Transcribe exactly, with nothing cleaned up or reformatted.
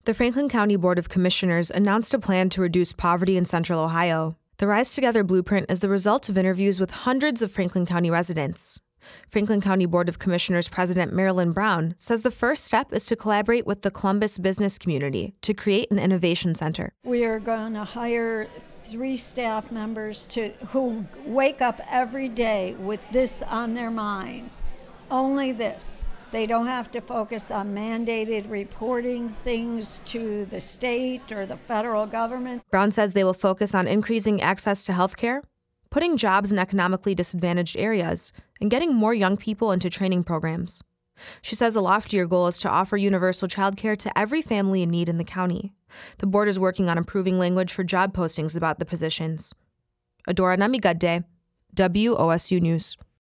The Franklin County Board of Commissioners announced a plan to reduce poverty in Central Ohio. The Rise Together blueprint is the result of interviews with hundreds of Franklin County residents. Franklin County Board of Commissioners President Marilyn Brown says the first step is to collaborate with the Columbus business community to create an innovation center. We are going to hire three staff members to who wake up every day with this on their minds, only this. They don't have to focus on mandated reporting things to the state or the federal government. Brown says they will focus on increasing access to health care, putting jobs in economically disadvantaged areas, and getting more young people into training programs. She says a loftier goal is to offer universal childcare to every family in need in the county. The board is working on improving language for job postings about the positions. Adora Namigadde, W O S U News.